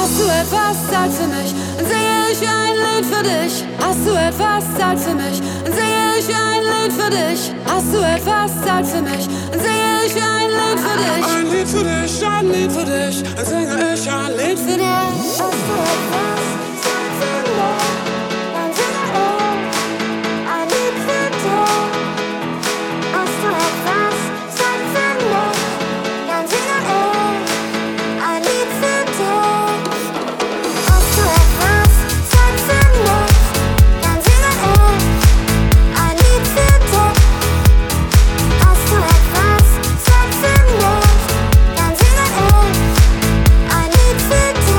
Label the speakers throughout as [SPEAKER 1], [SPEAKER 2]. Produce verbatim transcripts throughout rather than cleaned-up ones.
[SPEAKER 1] Hast du etwas Zeit für mich, dann singe ich ein Lied für dich. Hast du etwas Zeit für mich, dann singe ich ein Lied für dich. Hast du etwas Zeit für mich, dann singe ich ein Lied für dich.
[SPEAKER 2] Ein Lied für dich, ein Lied für dich, dann singe ich ein Lied für dich.
[SPEAKER 1] Hast du etwas Zeit für mich, dann singe ich ein Lied für dich. Hast du etwas Zeit für mich, dann singe ich ein Lied für dich. Hast du etwas Zeit für mich, dann singe ich ein Lied für dich. Hast du etwas Zeit für mich, dann singe ich ein Lied für dich.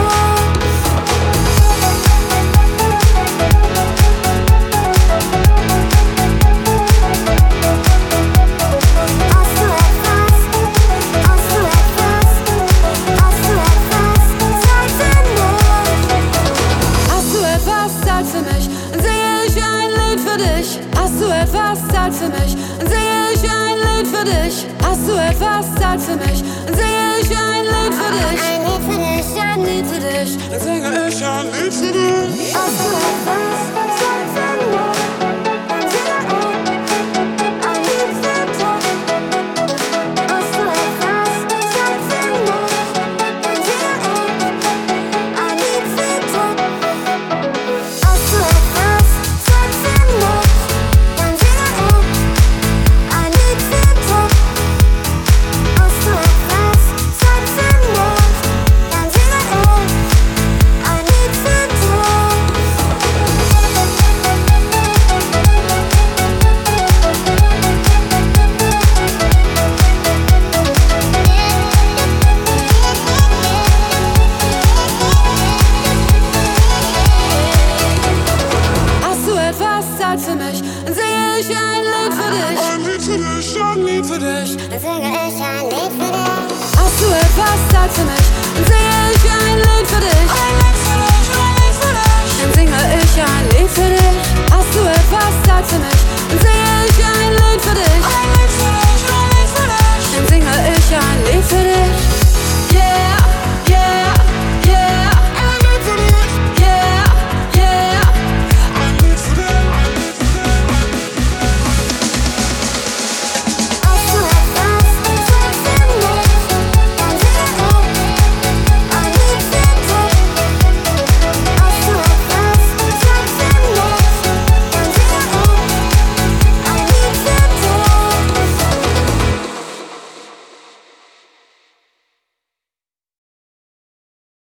[SPEAKER 1] Hast du etwas, hast du etwas, hast du etwas Zeit für mich? Hast du etwas Zeit für mich, dann singe ich ein Lied für dich. Hast du etwas Zeit für mich, dann singe ich ein Lied für dich. Hast du etwas Zeit für mich, dann singe ich ein Lied für dich. Ein Lied für dich, ein Lied für dich.
[SPEAKER 2] Dann singe ich ein Lied für dich.
[SPEAKER 1] Hast du etwas Zeit für mich, dann singe ich ein Lied für dich. Hast du etwas Zeit für mich, dann singe ich ein Lied für dich. Hast du etwas Zeit für mich, dann singe ich ein Lied für dich. Hast du etwas Zeit für mich, dann singe ich ein Lied für dich. Hast du etwas Zeit für mich, dann singe ich ein Lied für dich.
[SPEAKER 2] Ein Lied für dich, ein Lied für dich.
[SPEAKER 1] Dann singe ich ein Lied für dich. Hast du etwas Zeit für mich, dann singe ich ein Lied für dich.
[SPEAKER 2] Ein Lied für dich, ein Lied für dich.
[SPEAKER 1] Dann singe ich ein Lied für dich. Hast du etwas Zeit für mich, dann singe ich ein Lied für dich.
[SPEAKER 2] Ein Lied für dich, ein Lied für dich.
[SPEAKER 1] Dann singe ich ein Lied für dich.